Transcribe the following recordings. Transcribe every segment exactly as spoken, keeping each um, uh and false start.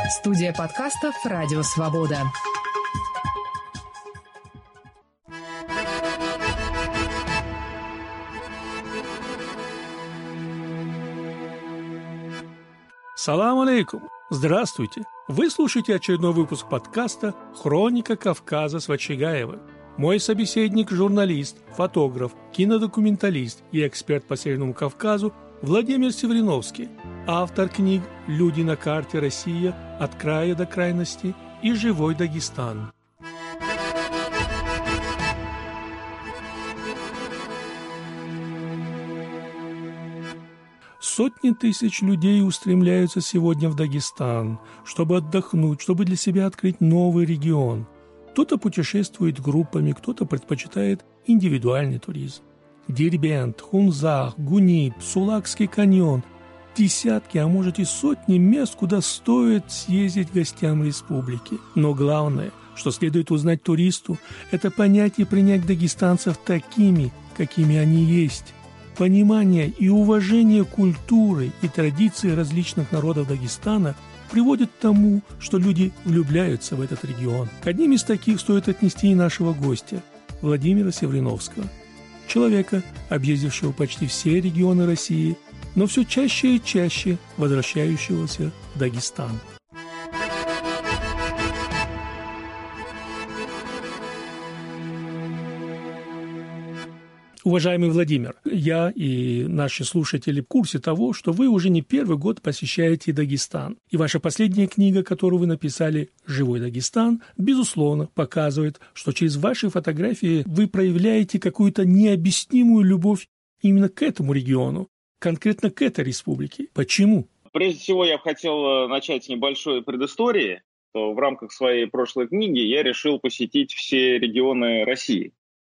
Студия подкастов «Радио Свобода». Салам алейкум! Здравствуйте! Вы слушаете очередной выпуск подкаста «Хроника Кавказа» с Вачигаевым. Мой собеседник – журналист, фотограф, кинодокументалист и эксперт по Северному Кавказу Владимир Севриновский, автор книг «Люди на карте. Россия. От края до крайности» и «Живой Дагестан». Сотни тысяч людей устремляются сегодня в Дагестан, чтобы отдохнуть, чтобы для себя открыть новый регион. Кто-то путешествует группами, кто-то предпочитает индивидуальный туризм. Дербент, Хунзах, Гуниб, Сулакский каньон – десятки, а может и сотни мест, куда стоит съездить гостям республики. Но главное, что следует узнать туристу, это понять и принять дагестанцев такими, какими они есть. Понимание и уважение культуры и традиций различных народов Дагестана приводит к тому, что люди влюбляются в этот регион. К одним из таких стоит отнести и нашего гостя, Владимира Севриновского. Человека, объездившего почти все регионы России, но все чаще и чаще возвращающегося в Дагестан. Уважаемый Владимир, я и наши слушатели в курсе того, что вы уже не первый год посещаете Дагестан. И ваша последняя книга, которую вы написали «Живой Дагестан», безусловно, показывает, что через ваши фотографии вы проявляете какую-то необъяснимую любовь именно к этому региону, конкретно к этой республике. Почему? Прежде всего, я хотел начать с небольшой предыстории. В рамках своей прошлой книги я решил посетить все регионы России.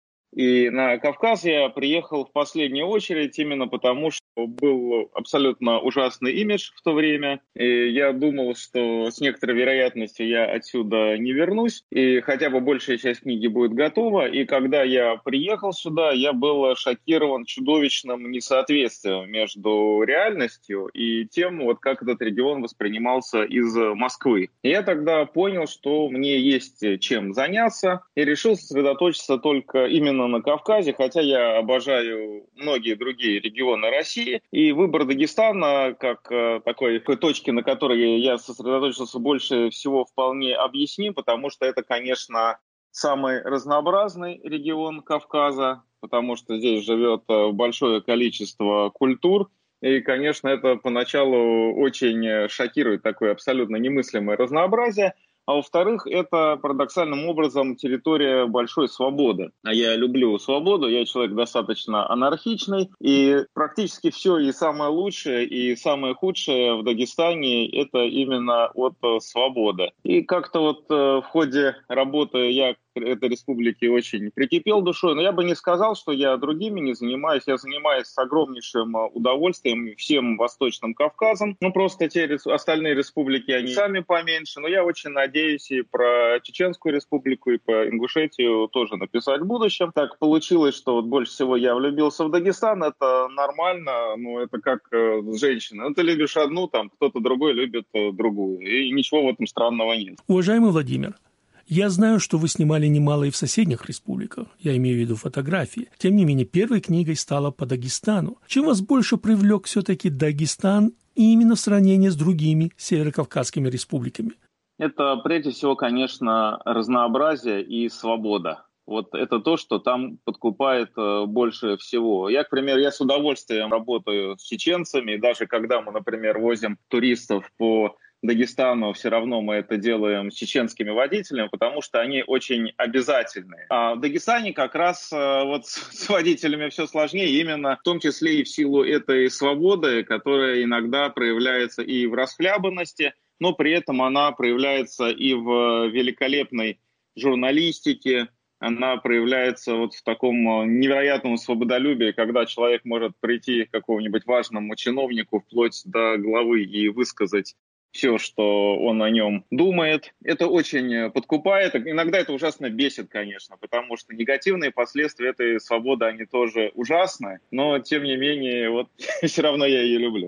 И на Кавказ я приехал в последнюю очередь именно потому, что был абсолютно ужасный имидж в то время. И я думал, что с некоторой вероятностью я отсюда не вернусь, и хотя бы большая часть книги будет готова. И когда я приехал сюда, я был шокирован чудовищным несоответствием между реальностью и тем, вот как этот регион воспринимался из Москвы. И я тогда понял, что мне есть чем заняться, и решил сосредоточиться только именно на Кавказе, хотя я обожаю многие другие регионы России. И выбор Дагестана как э, такой, такой точки, на которой я сосредоточился больше всего, вполне объясним, потому что это, конечно, самый разнообразный регион Кавказа, потому что здесь живет большое количество культур. И, конечно, это поначалу очень шокирует, такое абсолютно немыслимое разнообразие. А во-вторых, это парадоксальным образом территория большой свободы. А я люблю свободу, я человек достаточно анархичный, и практически все и самое лучшее, и самое худшее в Дагестане – это именно от свободы. И как-то вот в ходе работы я к этой республике очень прикипел душой, но я бы не сказал, что я другими не занимаюсь. Я занимаюсь с огромнейшим удовольствием всем Восточным Кавказом. Ну, просто те остальные республики, они сами поменьше, но я очень надеюсь, Надеюсь и про Чеченскую республику, и про Ингушетию тоже написать в будущем. Так получилось, что вот больше всего я влюбился в Дагестан. Это нормально, но это как э, женщина. Ну, ты любишь одну, там кто-то другой любит э, другую. И ничего в этом странного нет. Уважаемый Владимир, я знаю, что вы снимали немало и в соседних республиках, я имею в виду фотографии. Тем не менее, первой книгой стала по Дагестану. Чем вас больше привлек все-таки Дагестан именно в сравнении с другими северокавказскими республиками? Это, прежде всего, конечно, разнообразие и свобода. Вот это то, что там подкупает больше всего. Я, к примеру, я с удовольствием работаю с чеченцами, даже когда мы, например, возим туристов по Дагестану, все равно мы это делаем с чеченскими водителями, потому что они очень обязательные. А в Дагестане как раз вот с водителями все сложнее, именно в том числе и в силу этой свободы, которая иногда проявляется и в расхлябанности, но при этом она проявляется и в великолепной журналистике, она проявляется вот в таком невероятном свободолюбии, когда человек может прийти к какому-нибудь важному чиновнику вплоть до главы и высказать все, что он о нем думает. Это очень подкупает. Иногда это ужасно бесит, конечно, потому что негативные последствия этой свободы, они тоже ужасны, но тем не менее, вот все равно я ее люблю.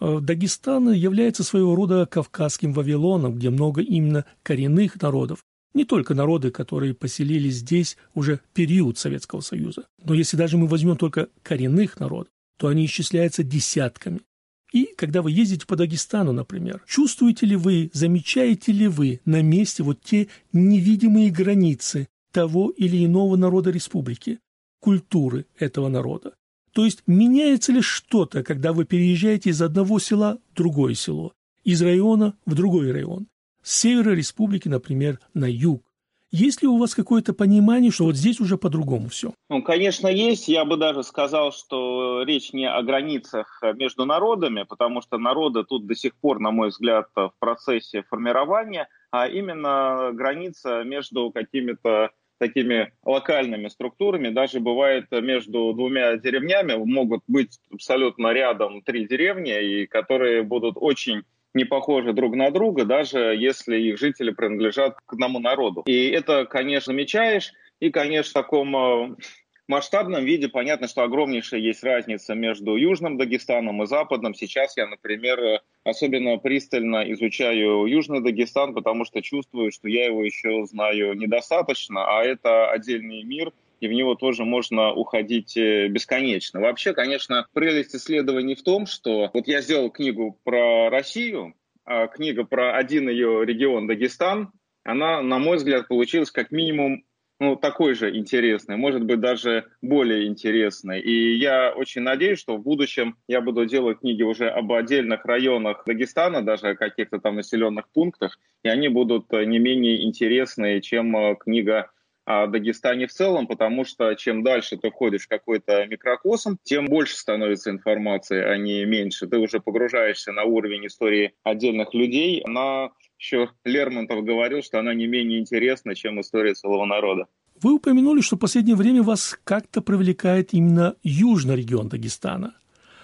Дагестан является своего рода кавказским Вавилоном, где много именно коренных народов. Не только народы, которые поселились здесь уже в период Советского Союза. Но если даже мы возьмем только коренных народов, то они исчисляются десятками. И когда вы ездите по Дагестану, например, чувствуете ли вы, замечаете ли вы на месте вот те невидимые границы того или иного народа республики, культуры этого народа? То есть меняется ли что-то, когда вы переезжаете из одного села в другое село, из района в другой район, с севера республики, например, на юг? Есть ли у вас какое-то понимание, что вот здесь уже по-другому все? Ну, конечно, есть. Я бы даже сказал, что речь не о границах между народами, потому что народы тут до сих пор, на мой взгляд, в процессе формирования, а именно граница между какими-то такими локальными структурами. Даже бывает между двумя деревнями могут быть абсолютно рядом три деревни, и которые будут очень не похожи друг на друга, даже если их жители принадлежат к одному народу. И это, конечно, замечаешь. И, конечно, в таком масштабном виде понятно, что огромнейшая есть разница между Южным Дагестаном и Западным. Сейчас я, например, особенно пристально изучаю Южный Дагестан, потому что чувствую, что я его еще знаю недостаточно, а это отдельный мир, и в него тоже можно уходить бесконечно. Вообще, конечно, прелесть исследований в том, что вот я сделал книгу про Россию, а книга про один ее регион Дагестан, она, на мой взгляд, получилась как минимум ну, такой же интересной, может быть, даже более интересной. И я очень надеюсь, что в будущем я буду делать книги уже об отдельных районах Дагестана, даже о каких-то там населенных пунктах, и они будут не менее интересные, чем книга о Дагестане в целом, потому что чем дальше ты входишь в какой-то микрокосм, тем больше становится информации, а не меньше. Ты уже погружаешься на уровень истории отдельных людей. Она, еще Лермонтов говорил, что она не менее интересна, чем история целого народа. Вы упомянули, что в последнее время вас как-то привлекает именно южный регион Дагестана.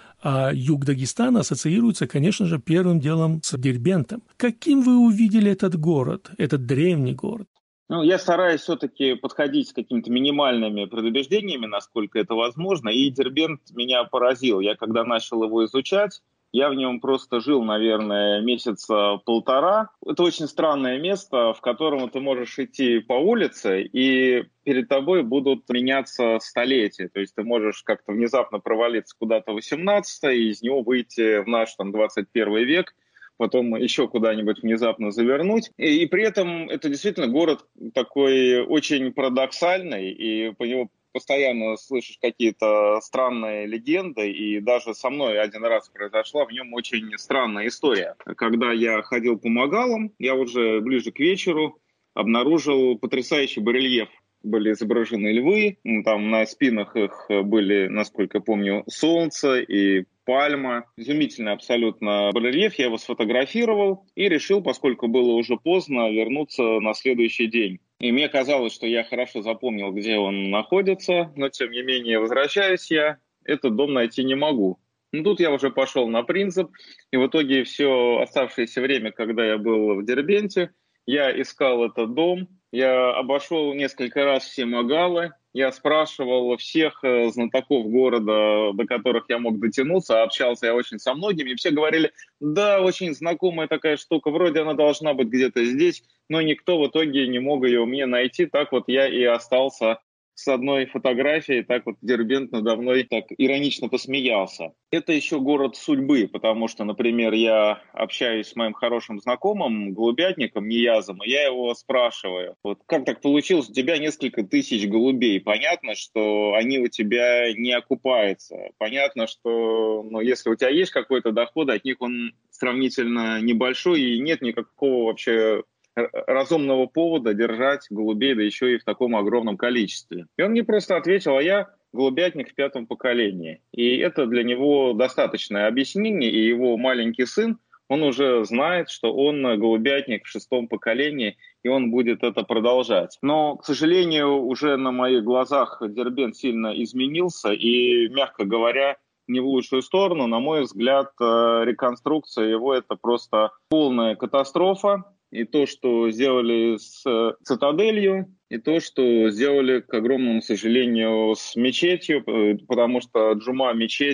А юг Дагестана ассоциируется, конечно же, первым делом с Дербентом. Каким вы увидели этот город, этот древний город? Ну, я стараюсь все-таки подходить с какими-то минимальными предубеждениями, насколько это возможно, и Дербент меня поразил. Я когда начал его изучать, я в нем просто жил, наверное, месяца полтора. Это очень странное место, в котором ты можешь идти по улице, и перед тобой будут меняться столетия. То есть ты можешь как-то внезапно провалиться куда-то в восемнадцатое, и из него выйти в наш там двадцать первый век, потом еще куда-нибудь внезапно завернуть. И, и при этом это действительно город такой очень парадоксальный, и по нему постоянно слышишь какие-то странные легенды, и даже со мной один раз произошла в нем очень странная история. Когда я ходил по Магалам, я уже ближе к вечеру обнаружил потрясающий барельеф. Были изображены львы, там на спинах их были, насколько помню, солнце и пальма. Изумительный абсолютно барельеф. Я его сфотографировал и решил, поскольку было уже поздно, вернуться на следующий день. И мне казалось, что я хорошо запомнил, где он находится, но тем не менее, возвращаюсь я, этот дом найти не могу. Ну, тут я уже пошел на принцип, и в итоге все оставшееся время, когда я был в Дербенте, я искал этот дом, я обошел несколько раз все Магалы, я спрашивал всех знатоков города, до которых я мог дотянуться, общался я очень со многими, и все говорили, да, очень знакомая такая штука, вроде она должна быть где-то здесь, но никто в итоге не мог ее мне найти, так вот я и остался с одной фотографией, так вот Дербент надо мной так иронично посмеялся. Это еще город судьбы, потому что, например, я общаюсь с моим хорошим знакомым, голубятником Ниязом, и я его спрашиваю, вот как так получилось, у тебя несколько тысяч голубей, понятно, что они у тебя не окупаются, понятно, что ну, если у тебя есть какой-то доход, от них он сравнительно небольшой, и нет никакого вообще разумного повода держать голубей, да еще и в таком огромном количестве. И он мне просто ответил, а я голубятник в пятом поколении. И это для него достаточное объяснение, и его маленький сын, он уже знает, что он голубятник в шестом поколении, и он будет это продолжать. Но, к сожалению, уже на моих глазах Дербент сильно изменился, и, мягко говоря, не в лучшую сторону. На мой взгляд, реконструкция его – это просто полная катастрофа. И то, что сделали с цитаделью, и то, что сделали, к огромному сожалению, с мечетью, потому что Джума, мечеть,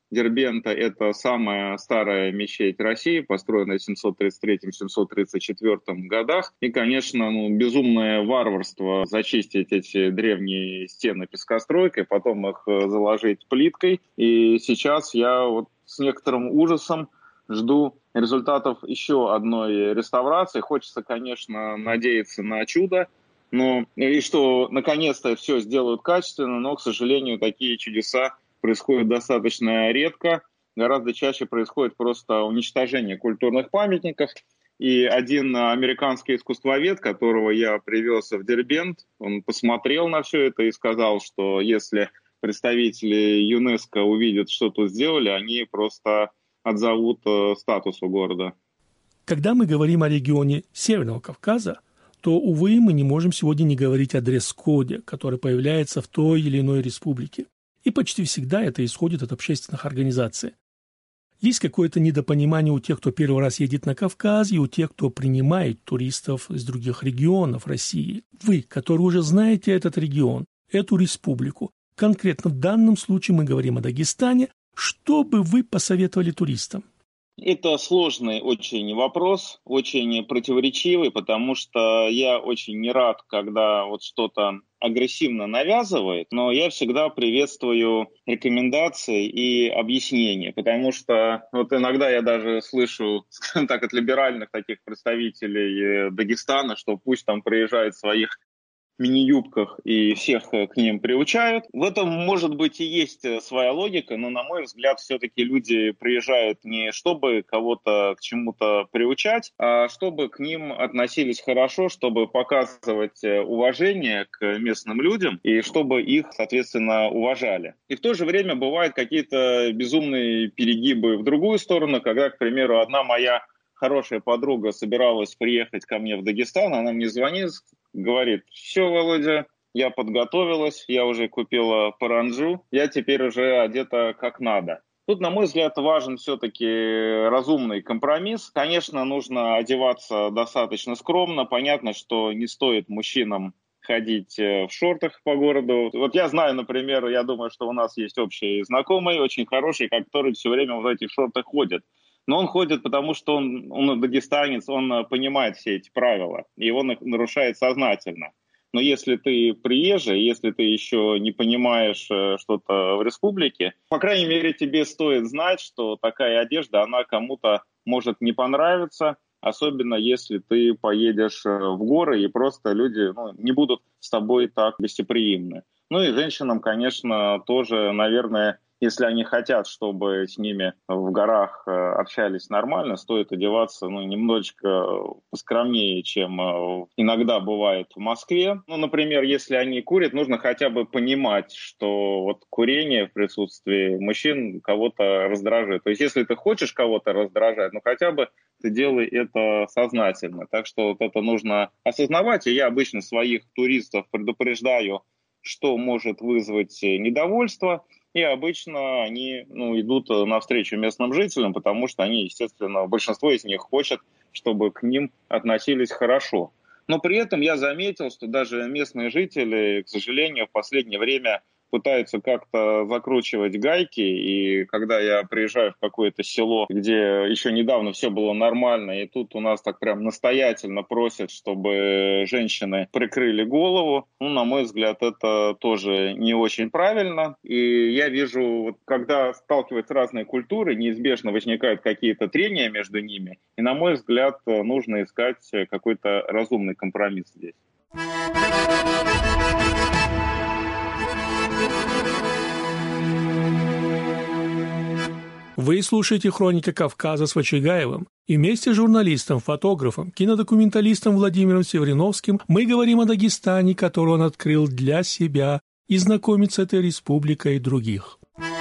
Дербента – это самая старая мечеть России, построенная в семьсот тридцать третьем — семьсот тридцать четвёртом годах. И, конечно, ну, безумное варварство зачистить эти древние стены пескостройкой, потом их заложить плиткой. И сейчас я вот с некоторым ужасом жду результатов еще одной реставрации. Хочется, конечно, надеяться на чудо, но и что наконец-то все сделают качественно, но, к сожалению, такие чудеса происходит достаточно редко. Гораздо чаще происходит просто уничтожение культурных памятников. И один американский искусствовед, которого я привез в Дербент, он посмотрел на все это и сказал, что если представители ЮНЕСКО увидят, что тут сделали, они просто отзовут статус у города. Когда мы говорим о регионе Северного Кавказа, то, увы, мы не можем сегодня не говорить о дресс-коде, который появляется в той или иной республике. И почти всегда это исходит от общественных организаций. Есть какое-то недопонимание у тех, кто первый раз едет на Кавказ, и у тех, кто принимает туристов из других регионов России. Вы, которые уже знаете этот регион, эту республику, конкретно в данном случае мы говорим о Дагестане, что бы вы посоветовали туристам? Это сложный очень вопрос, очень противоречивый, потому что я очень не рад, когда вот что-то агрессивно навязывает, но я всегда приветствую рекомендации и объяснения, потому что вот иногда я даже слышу, скажем так, от либеральных таких представителей Дагестана, что пусть там приезжают своих мини-юбках и всех к ним приучают. В этом, может быть, и есть своя логика, но, на мой взгляд, все-таки люди приезжают не чтобы кого-то к чему-то приучать, а чтобы к ним относились хорошо, чтобы показывать уважение к местным людям и чтобы их, соответственно, уважали. И в то же время бывают какие-то безумные перегибы в другую сторону, когда, к примеру, одна моя хорошая подруга собиралась приехать ко мне в Дагестан, она мне звонит, говорит: все, Володя, я подготовилась, я уже купила паранджу, я теперь уже одета как надо. Тут, на мой взгляд, важен все-таки разумный компромисс. Конечно, нужно одеваться достаточно скромно. Понятно, что не стоит мужчинам ходить в шортах по городу. Вот я знаю, например, я думаю, что у нас есть общий знакомый, очень хороший, который все время в этих шортах ходит. Но он ходит, потому что он, он дагестанец, он понимает все эти правила, и он их нарушает сознательно. Но если ты приезжий, если ты еще не понимаешь что-то в республике, по крайней мере, тебе стоит знать, что такая одежда, она кому-то может не понравиться, особенно если ты поедешь в горы, и просто люди ну, не будут с тобой так гостеприимны. Ну и женщинам, конечно, тоже, наверное, если они хотят, чтобы с ними в горах общались нормально, стоит одеваться ну, немножечко поскромнее, чем иногда бывает в Москве. Ну, например, если они курят, нужно хотя бы понимать, что вот курение в присутствии мужчин кого-то раздражит. То есть если ты хочешь кого-то раздражать, ну хотя бы ты делай это сознательно. Так что вот это нужно осознавать. И я обычно своих туристов предупреждаю, что может вызвать недовольство. И обычно они ну, идут навстречу местным жителям, потому что они, естественно, большинство из них хочет, чтобы к ним относились хорошо. Но при этом я заметил, что даже местные жители, к сожалению, в последнее время пытаются как-то закручивать гайки, и когда я приезжаю в какое-то село, где еще недавно все было нормально, и тут у нас так прям настоятельно просят, чтобы женщины прикрыли голову, ну, на мой взгляд, это тоже не очень правильно. И я вижу, вот, когда сталкиваются разные культуры, неизбежно возникают какие-то трения между ними, и, на мой взгляд, нужно искать какой-то разумный компромисс здесь. Вы слушаете «Хроники Кавказа» с Вачигаевым. И вместе с журналистом, фотографом, кинодокументалистом Владимиром Севриновским мы говорим о Дагестане, который он открыл для себя, и знакомит с этой республикой и других.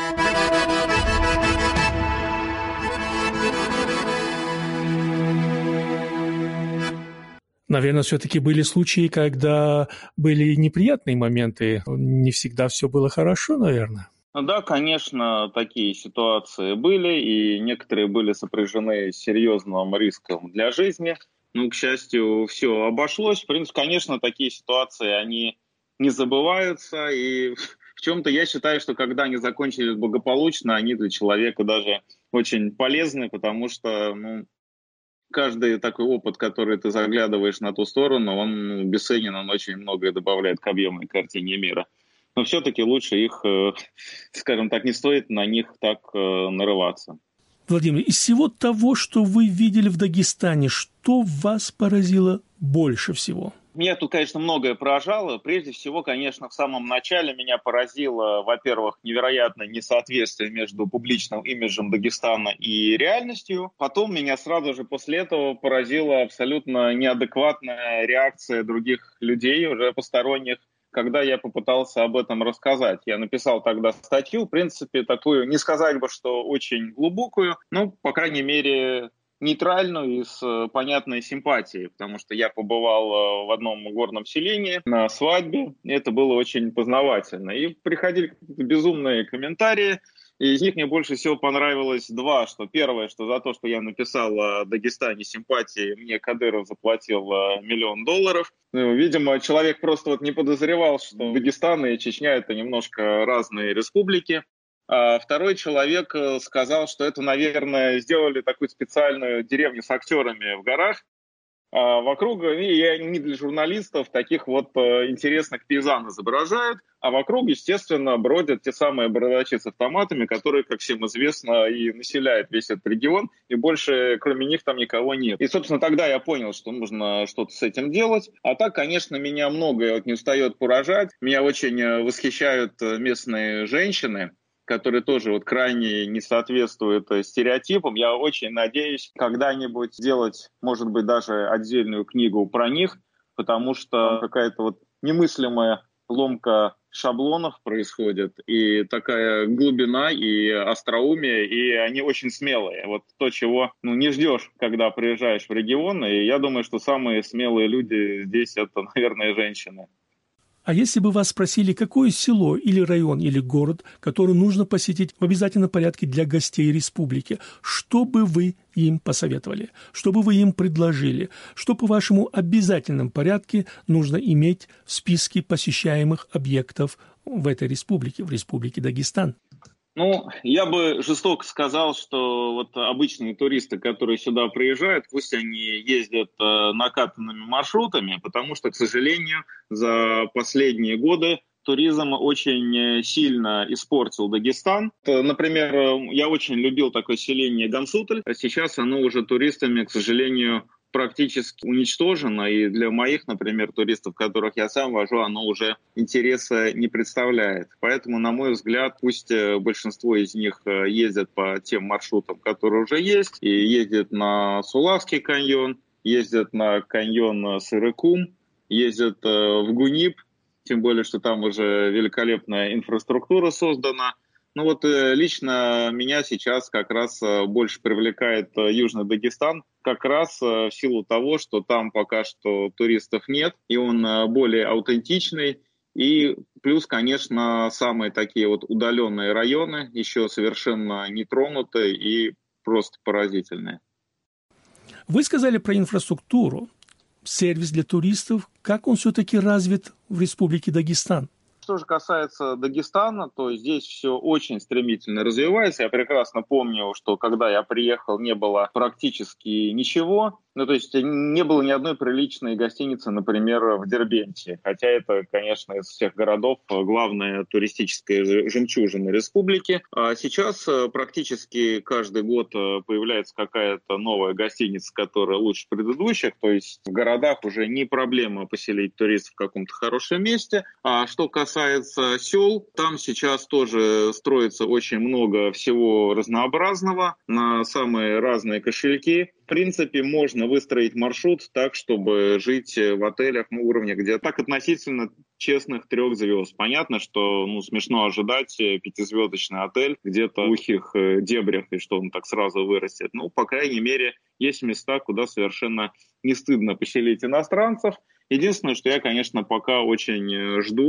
Наверное, все-таки были случаи, когда были неприятные моменты. Не всегда все было хорошо, наверное. Да, конечно, такие ситуации были, и некоторые были сопряжены с серьезным риском для жизни. Но, к счастью, все обошлось. В принципе, конечно, такие ситуации, они не забываются, и в чем-то я считаю, что когда они закончились благополучно, они для человека даже очень полезны, потому что, ну, каждый такой опыт, который ты заглядываешь на ту сторону, он ну, бесценен, он очень многое добавляет к объемной картине мира. Но все-таки лучше их, э, скажем так, не стоит на них так э, нарываться. Владимир, из всего того, что вы видели в Дагестане, что вас поразило больше всего? Меня тут, конечно, многое поражало. Прежде всего, конечно, в самом начале меня поразило, во-первых, невероятное несоответствие между публичным имиджем Дагестана и реальностью. Потом меня сразу же после этого поразила абсолютно неадекватная реакция других людей, уже посторонних, когда я попытался об этом рассказать. Я написал тогда статью, в принципе, такую, не сказать бы, что очень глубокую, но, по крайней мере, нейтральную и с понятной симпатией, потому что я побывал в одном горном селении на свадьбе, и это было очень познавательно. И приходили безумные комментарии, и из них мне больше всего понравилось два. Что первое, что за то, что я написал о Дагестане симпатии, мне Кадыров заплатил миллион долларов. Ну, видимо, человек просто вот не подозревал, что Дагестан и Чечня — это немножко разные республики. А второй человек сказал, что это, наверное, сделали такую специальную деревню с актерами в горах. А вокруг, и не для журналистов, таких вот интересных пейзан изображают, а вокруг, естественно, бродят те самые бородачи с автоматами, которые, как всем известно, и населяют весь этот регион, и больше кроме них там никого нет. И, собственно, тогда я понял, что нужно что-то с этим делать. А так, конечно, меня многое вот не устает поражать. Меня очень восхищают местные женщины, которые тоже вот крайне не соответствуют стереотипам. Я очень надеюсь когда-нибудь сделать, может быть, даже отдельную книгу про них, потому что какая-то вот немыслимая ломка шаблонов происходит, и такая глубина, и остроумие, и они очень смелые. Вот то, чего ну, не ждешь, когда приезжаешь в регион, и я думаю, что самые смелые люди здесь — это, наверное, женщины. А если бы вас спросили, какое село или район или город, который нужно посетить в обязательном порядке для гостей республики, что бы вы им посоветовали? Что бы вы им предложили? Что, по вашему обязательном порядке нужно иметь в списке посещаемых объектов в этой республике, в республике Дагестан? Ну, я бы жестоко сказал, что вот обычные туристы, которые сюда приезжают, пусть они ездят э, накатанными маршрутами, потому что, к сожалению, за последние годы туризм очень сильно испортил Дагестан. Например, я очень любил такое селение Гансутль, а сейчас оно уже туристами, к сожалению, практически уничтожено, и для моих, например, туристов, которых я сам вожу, оно уже интереса не представляет. Поэтому, на мой взгляд, пусть большинство из них ездят по тем маршрутам, которые уже есть, и ездят на Сулавский каньон, ездят на каньон Сырыкум, ездят в Гунип, тем более, что там уже великолепная инфраструктура создана. Ну вот лично меня сейчас как раз больше привлекает Южный Дагестан, как раз в силу того, что там пока что туристов нет, и он более аутентичный. И плюс, конечно, самые такие вот удаленные районы еще совершенно не тронуты и просто поразительные. Вы сказали про инфраструктуру, сервис для туристов. Как он все-таки развит в Республике Дагестан? Что же касается Дагестана, то здесь все очень стремительно развивается. Я прекрасно помню, что когда я приехал, не было практически ничего. Ну, то есть не было ни одной приличной гостиницы, например, в Дербенте. Хотя это, конечно, из всех городов главная туристическая жемчужина республики. А сейчас практически каждый год появляется какая-то новая гостиница, которая лучше предыдущих. То есть в городах уже не проблема поселить туристов в каком-то хорошем месте. А что касается сел, там сейчас тоже строится очень много всего разнообразного на самые разные кошельки. В принципе, можно выстроить маршрут так, чтобы жить в отелях на уровне где-то так относительно честных трех звезд. Понятно, что ну, смешно ожидать пятизвездочный отель где-то в глухих дебрях, и что он так сразу вырастет. Ну, по крайней мере, есть места, куда совершенно не стыдно поселить иностранцев. Единственное, что я, конечно, пока очень жду,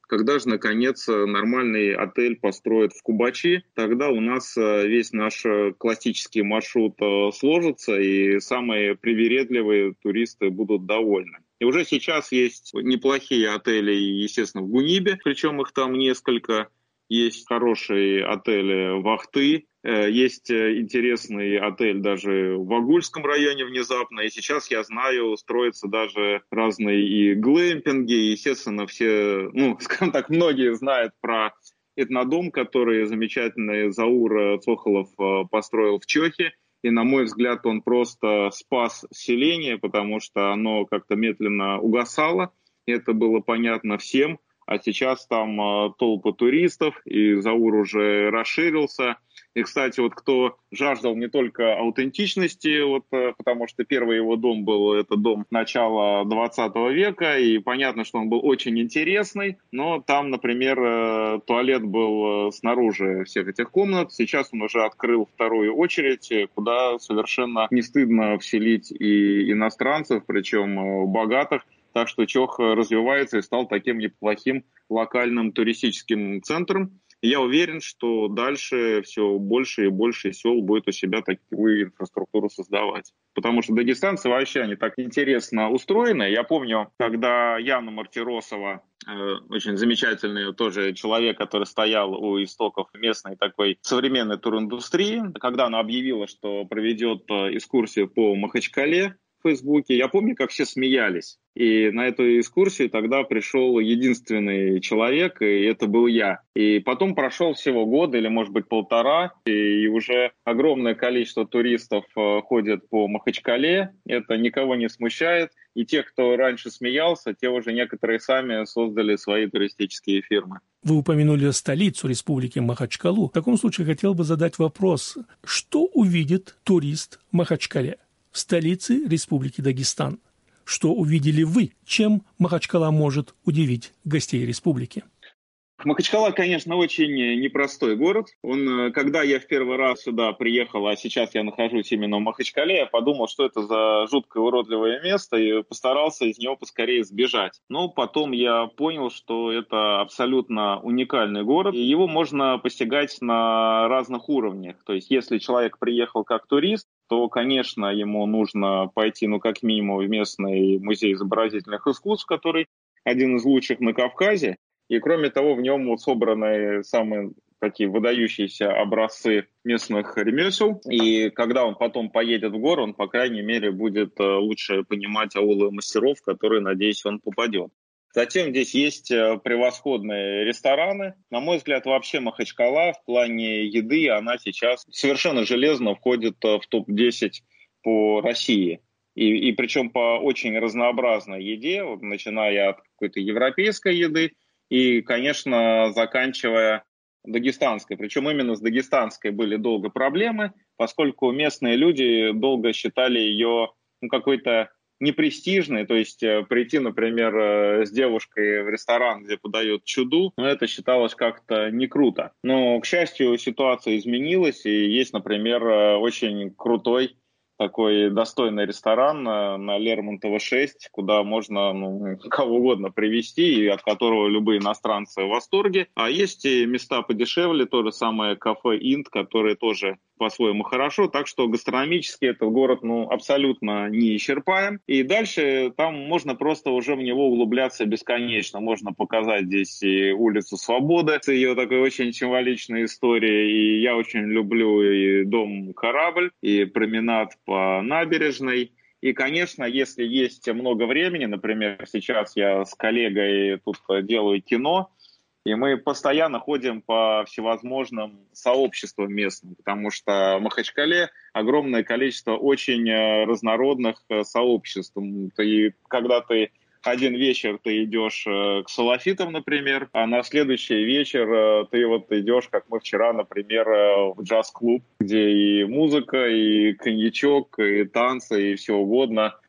когда же, наконец, нормальный отель построят в Кубачи, тогда у нас весь наш классический маршрут сложится, и самые привередливые туристы будут довольны. И уже сейчас есть неплохие отели, естественно, в Гунибе, причем их там несколько. Есть хорошие отели в Ахты, есть интересный отель даже в Агульском районе внезапно. И сейчас, я знаю, строятся даже разные и глэмпинги. И, естественно, все, ну, скажем так, многие знают про этнодом, который замечательный Заур Цохолов построил в Чехе. И, на мой взгляд, он просто спас селение, потому что оно как-то медленно угасало. Это было понятно всем. А сейчас там э, толпа туристов, и Заур уже расширился. И, кстати, вот кто жаждал не только аутентичности, вот, э, потому что первый его дом был, это дом начала двадцатого века, и понятно, что он был очень интересный, но там, например, э, туалет был снаружи всех этих комнат. Сейчас он уже открыл вторую очередь, куда совершенно не стыдно вселить и иностранцев, причем э, богатых. Так что Чох развивается и стал таким неплохим локальным туристическим центром. И я уверен, что дальше все больше и больше сел будет у себя такую инфраструктуру создавать. Потому что дагестанцы вообще, они так интересно устроены. Я помню, когда Яна Мартиросова, э, очень замечательный тоже человек, который стоял у истоков местной такой современной туриндустрии, когда она объявила, что проведет экскурсию по Махачкале в Фейсбуке, я помню, как все смеялись. И на эту экскурсию тогда пришел единственный человек, и это был я. И потом прошел всего год или, может быть, полтора, и уже огромное количество туристов ходят по Махачкале. Это никого не смущает. И те, кто раньше смеялся, те уже некоторые сами создали свои туристические фирмы. Вы упомянули столицу республики Махачкалу. В таком случае хотел бы задать вопрос. Что увидит турист в Махачкале, в столице республики Дагестан? Что увидели вы? Чем Махачкала может удивить гостей республики? Махачкала, конечно, очень непростой город. Он, когда я в первый раз сюда приехал, а сейчас я нахожусь именно в Махачкале, я подумал, что это за жуткое уродливое место, и постарался из него поскорее сбежать. Но потом я понял, что это абсолютно уникальный город, и его можно постигать на разных уровнях. То есть, если человек приехал как турист, то, конечно, ему нужно пойти, ну, как минимум, в местный музей изобразительных искусств, который один из лучших на Кавказе. И, кроме того, в нем вот собраны самые такие выдающиеся образцы местных ремесел. И когда он потом поедет в горы, он, по крайней мере, будет лучше понимать аулы мастеров, в которые, надеюсь, он попадет. Затем здесь есть превосходные рестораны. На мой взгляд, вообще Махачкала в плане еды, она сейчас совершенно железно входит в топ десять по России. И, и причем по очень разнообразной еде, вот, начиная от какой-то европейской еды и, конечно, заканчивая дагестанской. Причем именно с дагестанской были долго проблемы, поскольку местные люди долго считали ее ну, какой-то непрестижной, то есть прийти, например, с девушкой в ресторан, где подают чуду, но это считалось как-то не круто. Но, к счастью, ситуация изменилась, и есть, например, очень крутой такой достойный ресторан на, на Лермонтова шесть, куда можно ну, кого угодно привезти, и от которого любые иностранцы в восторге. А есть и места подешевле, то же самое кафе «Инт», которые тоже по-своему хорошо, так что гастрономически этот город ну, абсолютно не исчерпаем. И дальше там можно просто уже в него углубляться бесконечно. Можно показать здесь и улицу Свободы с ее такой очень символичной историей. И я очень люблю и дом «Корабль», и променад по набережной. И, конечно, если есть много времени, например, сейчас я с коллегой тут делаю кино, и мы постоянно ходим по всевозможным сообществам местным, потому что в Махачкале огромное количество очень разнородных сообществ. И когда ты один вечер ты идешь к салафитам, например, а на следующий вечер ты вот идешь, как мы вчера, например, в джаз-клуб, где и музыка, и коньячок, и танцы, и все угодно.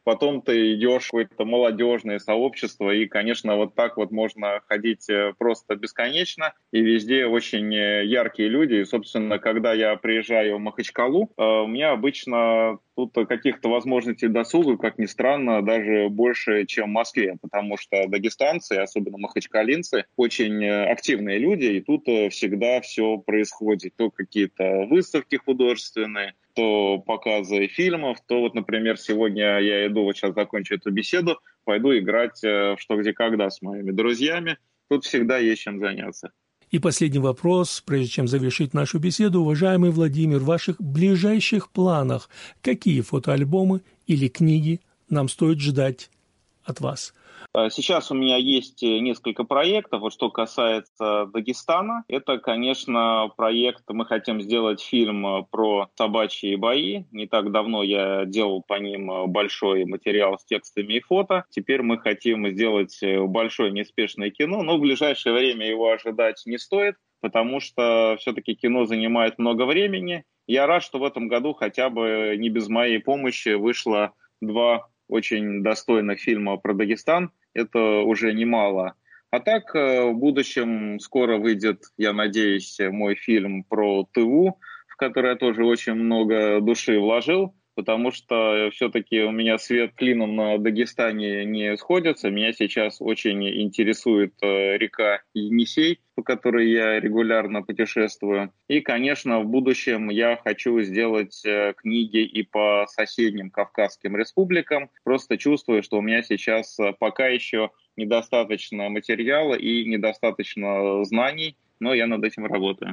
потом ты идешь в какое-то молодежное сообщество, и, конечно, вот так вот можно ходить просто бесконечно, и везде очень яркие люди. И, собственно, когда я приезжаю в Махачкалу, у меня обычно тут каких-то возможностей досуга, как ни странно, даже больше, чем в Москве, потому что дагестанцы, особенно махачкалинцы, очень активные люди, и тут всегда все происходит. То какие-то выставки художественные, то показы фильмов, то вот, например, сегодня я иду, вот сейчас закончу эту беседу, пойду играть в «Что, где, когда» с моими друзьями. Тут всегда есть чем заняться. И последний вопрос, прежде чем завершить нашу беседу. Уважаемый Владимир, в ваших ближайших планах какие фотоальбомы или книги нам стоит ждать от вас? Сейчас у меня есть несколько проектов. Вот что касается Дагестана, это, конечно, проект, мы хотим сделать фильм про собачьи бои. Не так давно я делал по ним большой материал с текстами и фото. Теперь мы хотим сделать большое неспешное кино, но в ближайшее время его ожидать не стоит, потому что все-таки кино занимает много времени. Я рад, что в этом году хотя бы не без моей помощи вышло два очень достойных фильма про Дагестан. Это уже немало. А так, в будущем скоро выйдет, я надеюсь, мой фильм про Тыву, в который я тоже очень много души вложил, потому что все-таки у меня свет клином на Дагестане не сходится. Меня сейчас очень интересует река Енисей, по которой я регулярно путешествую. И, конечно, в будущем я хочу сделать книги и по соседним Кавказским республикам. Просто чувствую, что у меня сейчас пока еще недостаточно материала и недостаточно знаний, но я над этим работаю.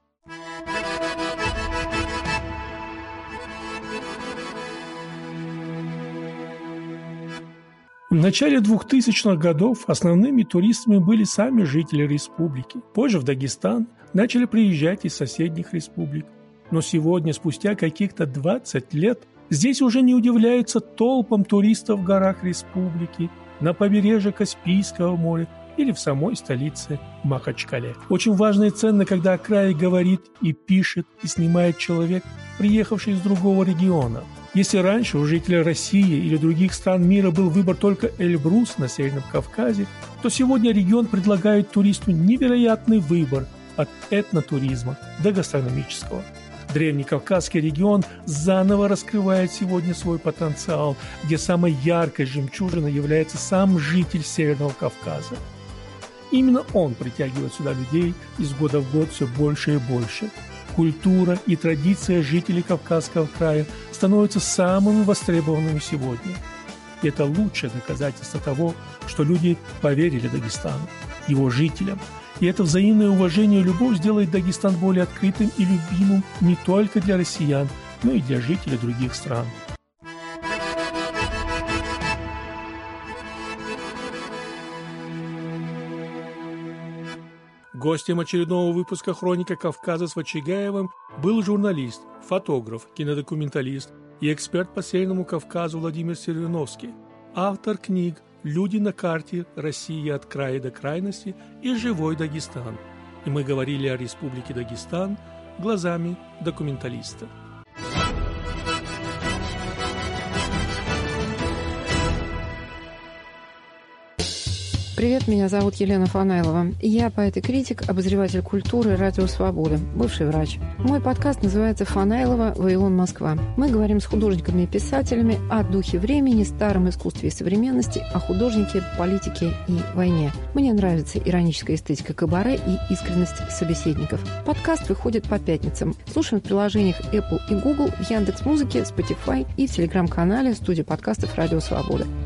В начале двухтысячных годов основными туристами были сами жители республики. Позже в Дагестан начали приезжать из соседних республик. Но сегодня, спустя каких-то двадцать лет, здесь уже не удивляются толпам туристов в горах республики, на побережье Каспийского моря или в самой столице Махачкале. Очень важно и ценно, когда о крае говорит и пишет, и снимает человек, приехавший из другого региона. Если раньше у жителей России или других стран мира был выбор только Эльбрус на Северном Кавказе, то сегодня регион предлагает туристу невероятный выбор от этнотуризма до гастрономического. Древний Кавказский регион заново раскрывает сегодня свой потенциал, где самой яркой жемчужиной является сам житель Северного Кавказа. Именно он притягивает сюда людей из года в год все больше и больше. Культура и традиция жителей Кавказского края становятся самыми востребованными сегодня. И это лучшее доказательство того, что люди поверили Дагестану, его жителям. И это взаимное уважение и любовь сделает Дагестан более открытым и любимым не только для россиян, но и для жителей других стран. Гостем очередного выпуска «Хроника Кавказа» с Вачигаевым был журналист, фотограф, кинодокументалист и эксперт по Северному Кавказу Владимир Сервиновский, автор книг «Люди на карте. Россия от края до крайности» и «Живой Дагестан». И мы говорили о Республике Дагестан глазами документалиста. Привет, меня зовут Елена Фанайлова. Я поэт и критик, обозреватель культуры «Радио Свобода», бывший врач. Мой подкаст называется «Фанайлова. Вавилон. Москва». Мы говорим с художниками и писателями о духе времени, старом искусстве и современности, о художнике, политике и войне. Мне нравится ироническая эстетика кабаре и искренность собеседников. Подкаст выходит по пятницам. Слушаем в приложениях Apple и Google, в Яндекс.Музыке, Spotify и в телеграм-канале студии подкастов «Радио Свобода».